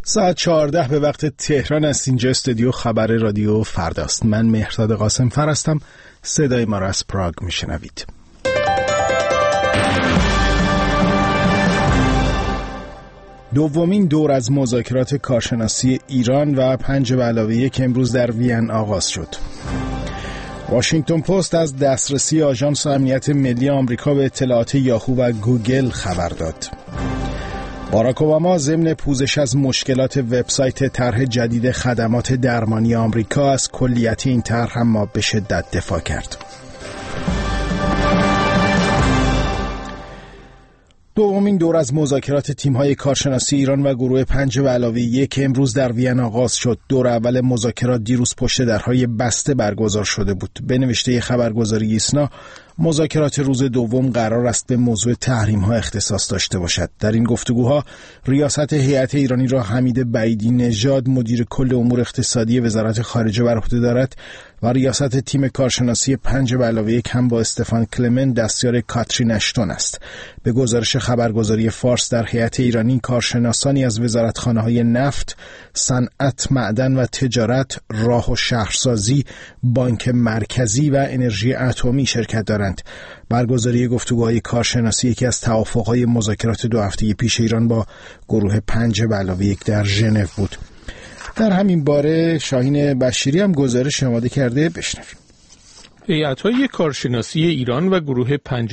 ساعت 14 به وقت تهران است. اینجا استودیو خبر رادیو فرداست. من مهرداد قاسمفر هستم. صدای ما را از پراگ میشنوید. دومین دور از مذاکرات کارشناسی ایران و 5+1 امروز در وین آغاز شد. واشنگتن پست از دسترسی آژانس امنیت ملی آمریکا به اطلاعات یاهو و گوگل خبر داد. باراک اوباما ضمن پوزش از مشکلات وبسایت طرح جدید خدمات درمانی آمریکا از کلیت این طرح هم به شدت دفاع کرد. دومین دور از مذاکرات تیم‌های کارشناسی ایران و گروه 5+1 امروز در وین آغاز شد. دور اول مذاکرات دیروز پشت درهای بسته برگزار شده بود. به نوشته خبرگزاری ایسنا، مذاکرات روز دوم قرار است به موضوع تحریم‌ها اختصاص داشته باشد. در این گفتگوها ریاست هیئت ایرانی را حمید بعیدی نژاد مدیر کل امور اقتصادی وزارت خارجه بر عهده دارد و ریاست تیم کارشناسی 5+1 هم با استفان کلمن دستیار کاترین اشتون است. به گزارش خبرگزاری فارس، در هیئت ایرانی کارشناسانی از وزارتخانه‌های نفت، صنعت، معدن و تجارت، راه و شهرسازی، بانک مرکزی و انرژی اتمی شرکت دارند. برگزاری گفتگوهای کارشناسی یکی از توافق‌های مذاکرات 2 هفته پیش ایران با گروه 5+1 در ژنو بود. در همین باره شاهین بشیری هم گزارش آماده کرده، بشنویم. هیئت‌های کارشناسی ایران و گروه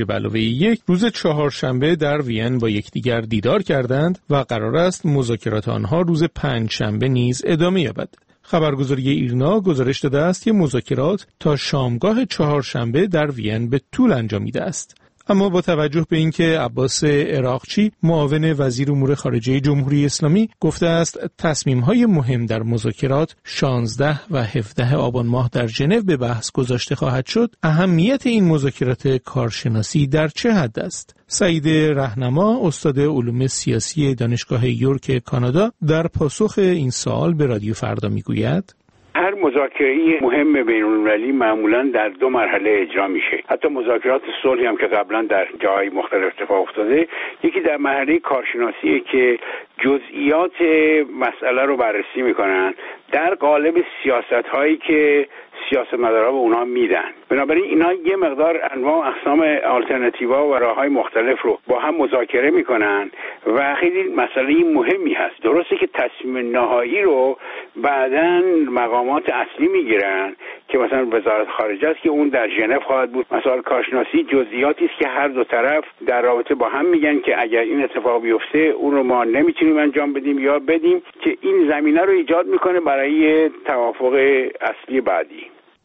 5+1 روز چهارشنبه در وین با یکدیگر دیدار کردند و قرار است مذاکرات آنها روز پنجشنبه نیز ادامه یابد. خبرگزاری ایرنا گزارش داده است که مذاکرات تا شامگاه چهارشنبه در وین به طول انجامیده است. اما با توجه به اینکه عباس عراقچی معاون وزیر امور خارجه جمهوری اسلامی گفته است تصمیم‌های مهم در مذاکرات 16 و 17 آبان ماه در ژنو به بحث گذاشته خواهد شد، اهمیت این مذاکرات کارشناسی در چه حد است؟ سعید رهنما، استاد علوم سیاسی دانشگاه یورک کانادا، در پاسخ این سوال به رادیو فردا میگوید: هر مذاکره مهم بین‌المللی معمولاً در 2 مرحله اجرا میشه. حتی مذاکرات صلحی هم که قبلا در جاهای مختلف اتفاق افتاده، یکی در مرحله کارشناسیه که جزئیات مسئله رو بررسی میکنن در قالب سیاست‌هایی که سیاستمدارا به اونها میدن. بنابراین اینا یه مقدار انواع اقسام آلترناتیوها و راههای مختلف رو با هم مذاکره میکنن و خیلی مسئله مهمی هست. درسته که تصمیم نهایی رو بعداً مقامات اصلی میگیرن که مثلا وزارت خارجه است که اون در ژنو خواهد بود. مسائل کارشناسی جزئیاتی است که هر دو طرف در رابطه با هم میگن که اگر این اتفاق بیفته اون رو ما نمیتونیم انجام بدیم یا بدیم، که این زمینه رو ایجاد میکنه برای توافق اصلی بعدی.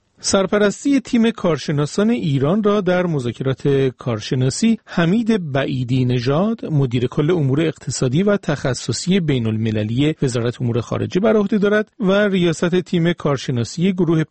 سرپرستی تیم کارشناسان ایران را در مذاکرات کارشناسی حمید بعیدی نژاد مدیر کل امور اقتصادی و تخصصی بین المللی وزارت امور خارجه بر عهده دارد و ریاست تیم کارشناسی گروه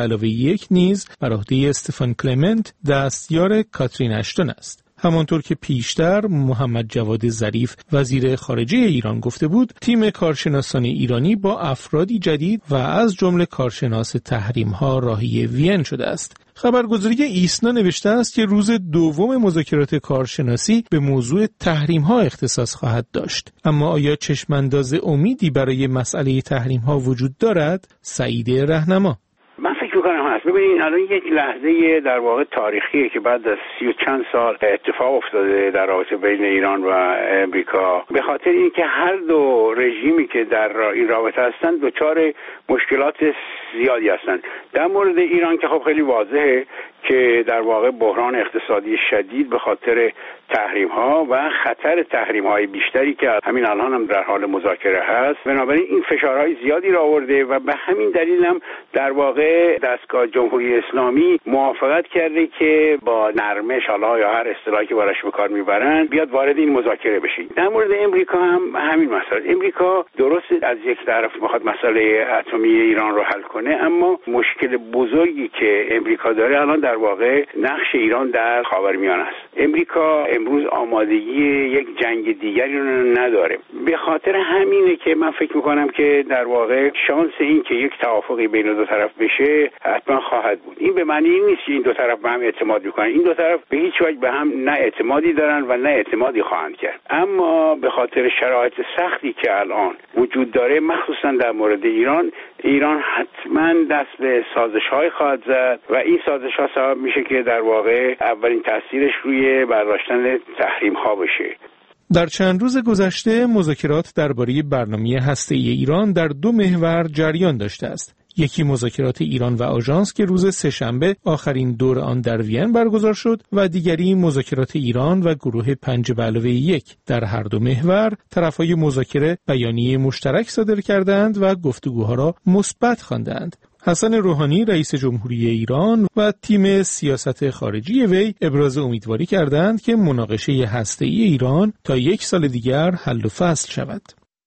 5+1 نیز بر عهده استفان کلمنت دستیار کاترین اشتون است. همانطور که پیشتر محمد جواد ظریف وزیر خارجه ایران گفته بود، تیم کارشناسان ایرانی با افرادی جدید و از جمله کارشناس تحریم‌ها راهی وین شده است. خبرگزاری ایسنا نوشته است که روز دوم مذاکرات کارشناسی به موضوع تحریم‌ها اختصاص خواهد داشت. اما آیا چشم‌انداز امیدی برای مسئله تحریم‌ها وجود دارد؟ سعید رهنما: من فکر میکنم هست. ببینید الان یک لحظه در واقع تاریخیه که بعد از 30 و چند سال اتفاق افتاده در رابطه بین ایران و امریکا، به خاطر اینکه هر دو رژیمی که در این رابطه هستن دچار مشکلات زیادی هستن. در مورد ایران که خب خیلی واضحه که در واقع بحران اقتصادی شدید به خاطر تحریم ها و خطر تحریم های بیشتری که همین الان هم در حال مذاکره هست، بنابراین این فشارهای زیادی را آورده و به همین دلیل هم در واقع دستگاه جمهوری اسلامی موافقت کرده که با نرمش حالا یا هر اصطلاحی که براش به کار میبرن بیاد وارد این مذاکره بشه. در مورد امریکا هم همین مسئله. امریکا درست از یک طرف میخواد مسئله اتمی ایران رو حل کنه، اما مشکل بزرگی که امریکا داره الان در واقع نقش ایران در خاورمیانه است. امریکا امروز آمادگی یک جنگ دیگری رو نداره. به خاطر همینه که من فکر میکنم که در واقع شانس این که یک توافقی بین دو طرف بشه حتما خواهد بود. این به معنی این نیست که این دو طرف به هم اعتماد میکنن. این دو طرف به هیچ وجه به هم نه اعتمادی دارن و نه اعتمادی خواهند کرد. اما به خاطر شرایط سختی که الان وجود داره، مخصوصا در مورد ایران حتما دست به سازش‌های خواهد زد و این سازش‌ها سبب میشه که در واقع اولین تاثیرش روی برداشتن تحریم‌ها بشه. در چند روز گذشته مذاکرات درباره برنامه هسته‌ای ایران در 2 محور جریان داشته است. یکی مذاکرات ایران و آژانس که روز سه‌شنبه آخرین دور آن در وین برگزار شد و دیگری مذاکرات ایران و گروه 5+1. در هر 2 محور طرفهای مذاکره بیانیه مشترک صادر کردند و گفتگوها را مثبت خواندند. حسن روحانی رئیس جمهوری ایران و تیم سیاست خارجی وی ابراز امیدواری کردند که مناقشه هسته‌ای ایران تا 1 سال دیگر حل و فصل شود.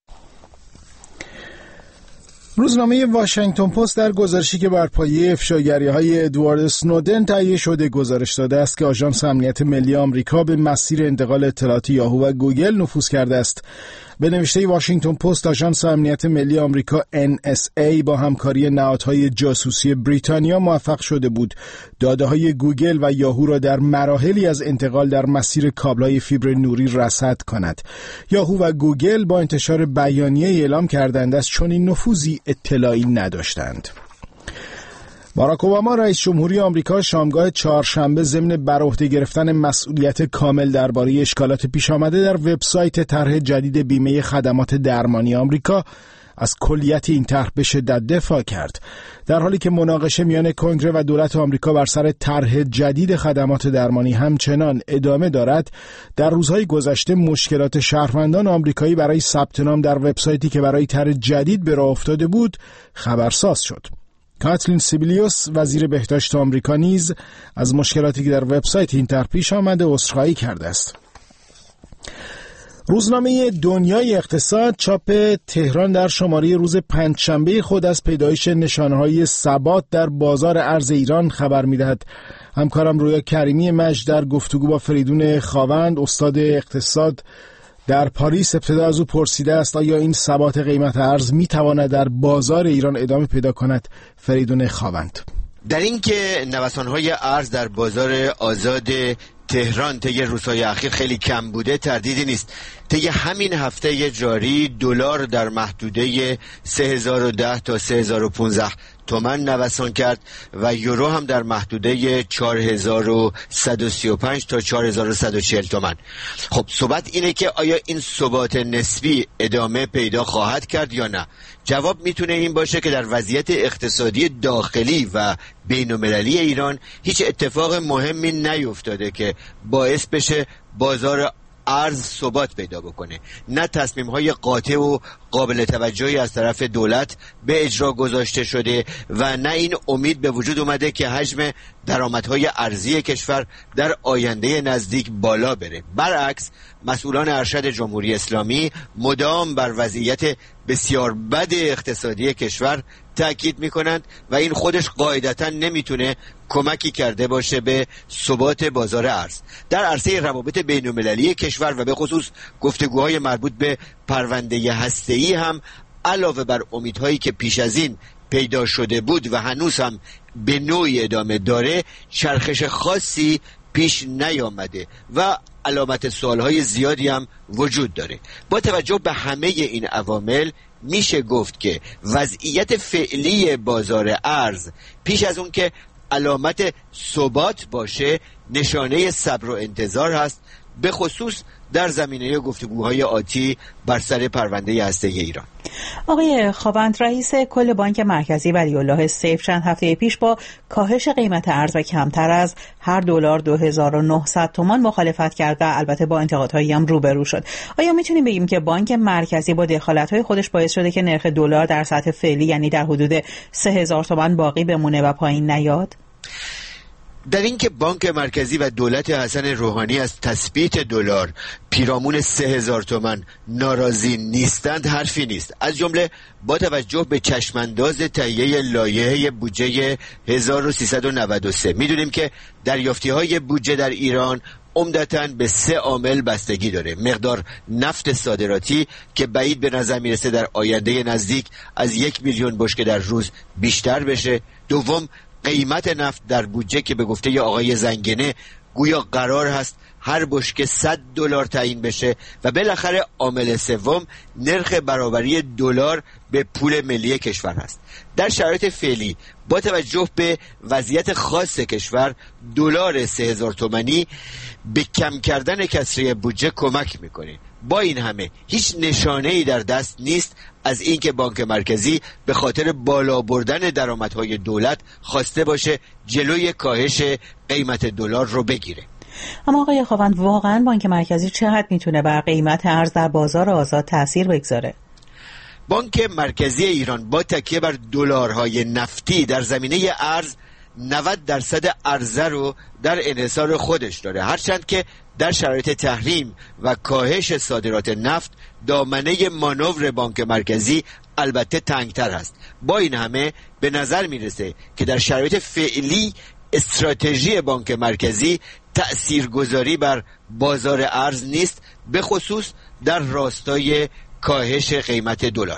روزنامه واشنگتن پست در گزارشی که بر پایه افشاگری‌های ادوارد اسنودن تهیه شده گزارش داده است که آژانس امنیت ملی آمریکا به مسیر انتقال اطلاعات یاهو و گوگل نفوذ کرده است. به نوشته واشنگتن پست، آژانس امنیت ملی آمریکا NSA با همکاری نهادهای جاسوسی بریتانیا موفق شده بود داده‌های گوگل و یاهو را در مراحلی از انتقال در مسیر کابل‌های فیبر نوری رصد کند. یاهو و گوگل با انتشار بیانیه اعلام کردند از چنین نفوذی اطلاعی نداشتند. باراک اوباما رئیس جمهوری آمریکا شامگاه چهارشنبه ضمن بر عهده گرفتن مسئولیت کامل درباره اشکالات پیش آمده در وبسایت طرح جدید بیمه خدمات درمانی آمریکا از کلیت این طرح به شدت دفاع کرد. در حالی که مناقشه میان کنگره و دولت آمریکا بر سر طرح جدید خدمات درمانی همچنان ادامه دارد، در روزهای گذشته مشکلات شهروندان آمریکایی برای ثبت نام در وبسایتی که برای طرح جدید به راه افتاده بود خبرساز شد. کاتلین سیبیلیوس وزیر بهداشت آمریکا نیز از مشکلاتی که در وبسایت این طرح پیش آمده عذرخواهی کرده است. روزنامه دنیای اقتصاد چاپ تهران در شماره روز پنجشنبه خود از پیدایش نشانه‌های ثبات در بازار ارز ایران خبر می‌دهد. همکارم رویا کریمی مجد در گفتگو با فریدون خاوند استاد اقتصاد در پاریس ابتدا از او پرسیده است آیا این ثبات قیمت ارز می‌تواند در بازار ایران ادامه پیدا کند؟ فریدون خاوند: در این که نوسان‌های ارز در بازار آزاد تهران طی روزهای اخیر خیلی کم بوده تردیدی نیست. طی همین هفته جاری دلار در محدوده 3010 تا 3015 تومان نوسان کرد و یورو هم در محدوده 4135 تا 4140 تومان. خب صحبت اینه که آیا این ثبات نسبی ادامه پیدا خواهد کرد یا نه؟ جواب میتونه این باشه که در وضعیت اقتصادی داخلی و بین‌المللی ایران هیچ اتفاق مهمی نیفتاده که باعث بشه بازار ارز ثبات پیدا بکنه. نه تصمیم‌های قاطع و قابل توجهی از طرف دولت به اجرا گذاشته شده و نه این امید به وجود اومده که حجم درآمدهای ارزی کشور در آینده نزدیک بالا بره. برعکس مسئولان ارشد جمهوری اسلامی مدام بر وضعیت بسیار بد اقتصادی کشور تاکید میکنند و این خودش قاعدتا نمیتونه کمکی کرده باشه به ثبات بازار ارز. در عرصه روابط بین‌المللی کشور و به خصوص گفتگوهای مربوط به پرونده هسته‌ای هم علاوه بر امیدهایی که پیش از این پیدا شده بود و هنوز هم به نوعی ادامه داره، چرخش خاصی پیش نیامده و علامت سوالهای زیادی هم وجود داره. با توجه به همه این عوامل میشه گفت که وضعیت فعلی بازار ارز پیش از اون که علامت ثبات باشه نشانه صبر و انتظار هست، به خصوص در زمینه گفتگوهای آتی بر سر پرونده هسته‌ای ایران. آقای خاوند، رئیس کل بانک مرکزی ولی‌الله سیف چند هفته پیش با کاهش قیمت ارز و کمتر از هر دلار 2900 تومان مخالفت کرد و البته با انتقادهایی هم روبرو شد. آیا میتونیم بگیم که بانک مرکزی با دخالت‌های خودش باعث شده که نرخ دلار در سطح فعلی یعنی در حدود 3000 تومان باقی بمونه و پایین نیاد؟ در این که بانک مرکزی و دولت حسن روحانی از تثبیت دلار پیرامون 3000 تومان ناراضی نیستند حرفی نیست. از جمله با توجه به چشمانداز تهیه لایحه بودجه 1393 میدونیم که دریافتی‌های بودجه در ایران عمدتاً به 3 عامل بستگی داره. مقدار نفت صادراتی که بعید به نظر میرسه در آینده نزدیک از 1 میلیون بشکه در روز بیشتر بشه. دوم، قیمت نفت در بودجه که به گفته آقای زنگنه گویا قرار هست هر بشکه $100 تعیین بشه. و بالاخره عامل سوم، نرخ برابری دلار به پول ملی کشور هست. در شرایط فعلی با توجه به وضعیت خاص کشور، دلار 3000 تومانی به کم کردن کسری بودجه کمک میکنه. با این همه هیچ نشانه‌ای در دست نیست از اینکه بانک مرکزی به خاطر بالا بردن درآمدهای دولت خواسته باشه جلوی کاهش قیمت دلار رو بگیره. اما آقای خاوند، واقعا بانک مرکزی چقدر میتونه بر قیمت ارز در بازار آزاد تأثیر بگذاره؟ بانک مرکزی ایران با تکیه بر دلارهای نفتی در زمینه ارز 90% عرضه رو در انحصار خودش داره، هرچند که در شرایط تحریم و کاهش صادرات نفت دامنه مانور بانک مرکزی البته تنگتر هست. با این همه به نظر میرسه که در شرایط فعلی استراتژی بانک مرکزی تأثیرگذاری بر بازار ارز نیست، به خصوص در راستای کاهش قیمت دلار.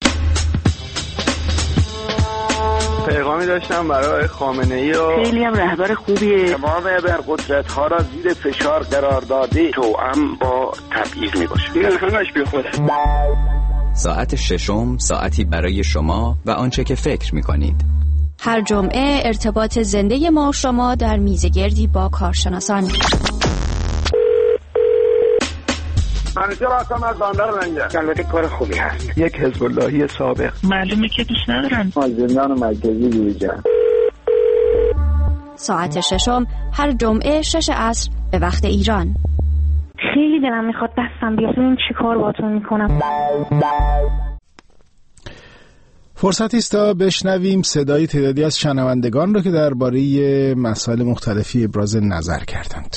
پیغامی داشتم برای خامنه‌ای و خیلی هم رهبر خوبیه. تمام ابرقدرت‌ها را زیر فشار قرار داده، توأم با تبعیض میباشه. دیگه همش بی خوده. ساعت ششم، ساعتی برای شما و آنچه که فکر میکنید. هر جمعه ارتباط زنده ما شما در میزگردی با کارشناسان. منیجر هستم از بندر لنگر. البته کار خوبی هست. یک حزب اللهی سابق. معلومه که دوست ندارن. از زندان مرکزی بیرون. ساعت ششم هر جمعه 6 عصر به وقت ایران. خیلی دلم میخواد دستم بیاد ببینم چی کار باهاتون میکنم. فرصتی است تا بشنویم صدای تعدادی از شنوندگان رو که درباره مسائل مختلفی ابراز نظر کردند.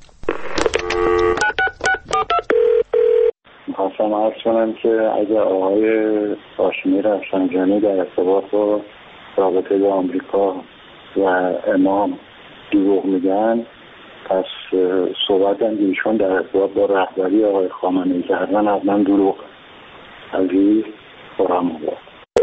میخواستم عرض کنم که اگر آقای هاشمی رفسنجانی در ارتباط با رابطه با آمریکا و امام دروغ میگن، پس صحبت هم ایشون در ارتباط با رهبری آقای خامنه‌ای کردن حتما دروغ. عزیز خورم بود.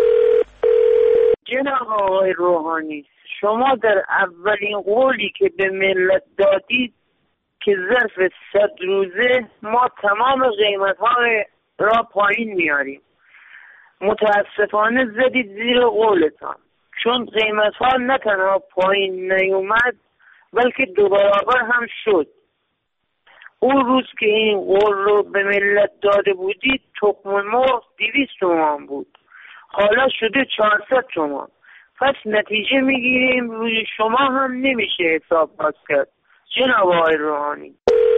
جناب آقای روحانی، شما در اولین قولی که به ملت دادید که ظرف 100 روزه ما تمام قیمت‌ها را پایین میاریم، متاسفانه زدید زیر قولتان، چون قیمت‌ها نه تنها پایین نیومد بلکه 2 برابر هم شد. اون روز که این قول رو به ملت داده بودید تخم مرغ 200 تومان بود، حالا شده 400 تومان. پس نتیجه میگیریم روی شما هم نمیشه حساب باز کرد. جناب آقای روحانی،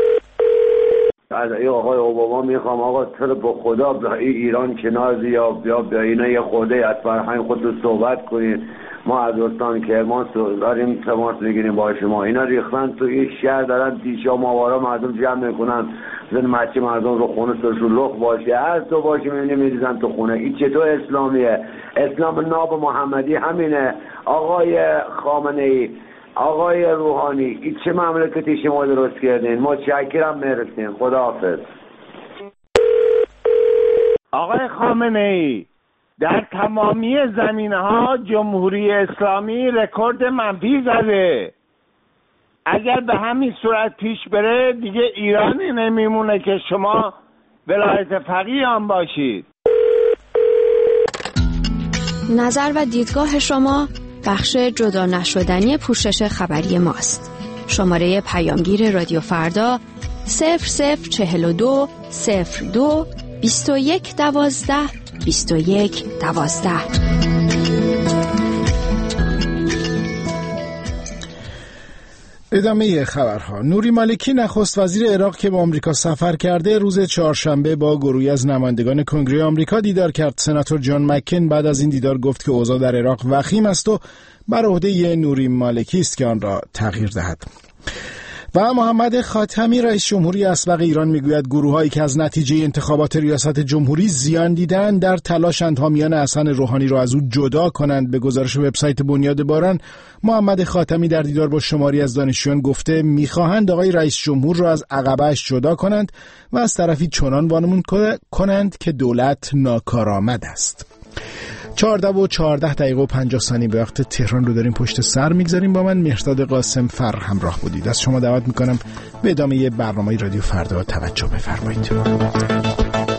از آقای اوباما میخوام آقا تو با خدا به ایران کنار بیا اینا یه خورده از فرهنگ خودتون صحبت کنید. ما از استان کرمان داریم تماس میگیریم با شما. اینا ریختن تو این شهر دارن دیشا ماوارا مردم جمع میکنن، زن مچی مردم رو خونه سرشون لخ باشه، از تو باشه میریزن تو خونه. این چطور اسلامیه؟ اسلام ناب محمدی همینه. آقای خامنه‌ای، آقای روحانی، این چه مملکتی شما درست کردین؟ متشکرم، مرسیم، خداحافظ. آقای خامنه‌ای، در تمامی زمینه‌ها جمهوری اسلامی رکورد منفی زده. اگر به همین صورت پیش بره دیگه ایرانی نمیمونه که شما ولایت فقیه هم باشید. نظر و دیدگاه شما بخش جدا نشدنی پوشش خبری ماست. شماره پیامگیر رادیو فردا 0042 02 21 12 21 12. ادامه خبرها. نوری مالکی نخست وزیر عراق که به آمریکا سفر کرده روز چهارشنبه با گروهی از نمایندگان کنگره آمریکا دیدار کرد. سناتور جان مکین بعد از این دیدار گفت که اوضاع در عراق وخیم است و بر عهده نوری مالکی است که آن را تغییر دهد. و محمد خاتمی رئیس جمهوری اسبق ایران میگوید گروهایی که از نتیجه انتخابات ریاست جمهوری زیان دیدن در تلاشند حامیان حسن روحانی را از او جدا کنند. به گزارش وبسایت بنیاد باران، محمد خاتمی در دیدار با شماری از دانشجویان گفته میخواهند آقای رئیس جمهور را از عقبه‌اش جدا کنند و از طرفی چنان وانمود کنند که دولت ناکارآمد است. 14:14 و 50 ثانیه به وقت تهران رو داریم پشت سر میگذاریم. با من مهرداد قاسم فر همراه بودید. از شما دعوت میکنم به ادامه برنامه رادیو فردا توجه بفرمایید.